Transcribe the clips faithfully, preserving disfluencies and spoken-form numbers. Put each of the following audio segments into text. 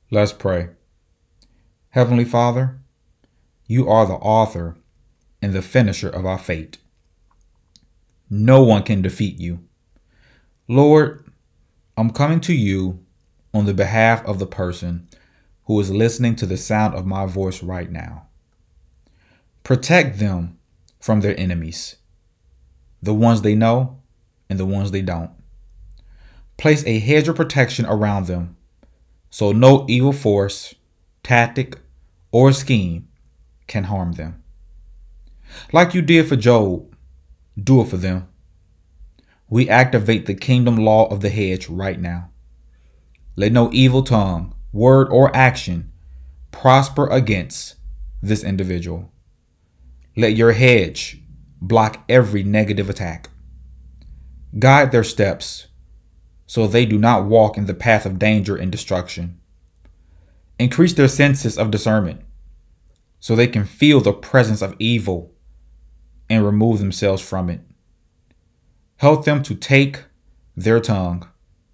Let's pray. Heavenly Father, you are the author and the finisher of our fate. No one can defeat you. Lord, I'm coming to you on the behalf of the person who is listening to the sound of my voice right now. Protect them from their enemies, the ones they know and the ones they don't. Place a hedge of protection around them so no evil force, tactic, or scheme can harm them. Like you did for Job, do it for them. We activate the kingdom law of the hedge right now. Let no evil tongue, word, or action prosper against this individual. Let your hedge block every negative attack. Guide their steps so they do not walk in the path of danger and destruction. Increase their senses of discernment so they can feel the presence of evil and remove themselves from it. Help them to take their tongue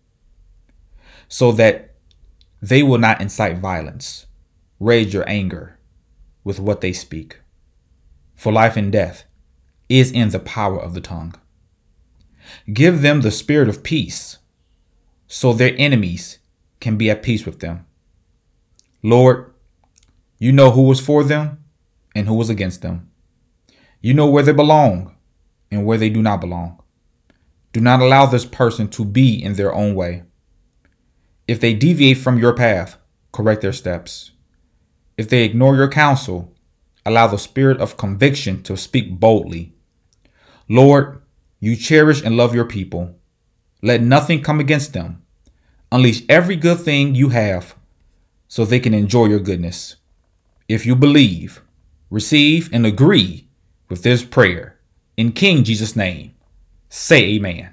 so that they will not incite violence, rage or anger with what they speak. For life and death is in the power of the tongue. Give them the spirit of peace so their enemies can be at peace with them. Lord, you know who is for them and who is against them. You know where they belong and where they do not belong. Do not allow this person to be in their own way. If they deviate from your path, correct their steps. If they ignore your counsel, allow the spirit of conviction to speak boldly. Lord, you cherish and love your people. Let nothing come against them. Unleash every good thing you have so they can enjoy your goodness. If you believe, receive, and agree with this prayer, in King Jesus' name, say amen.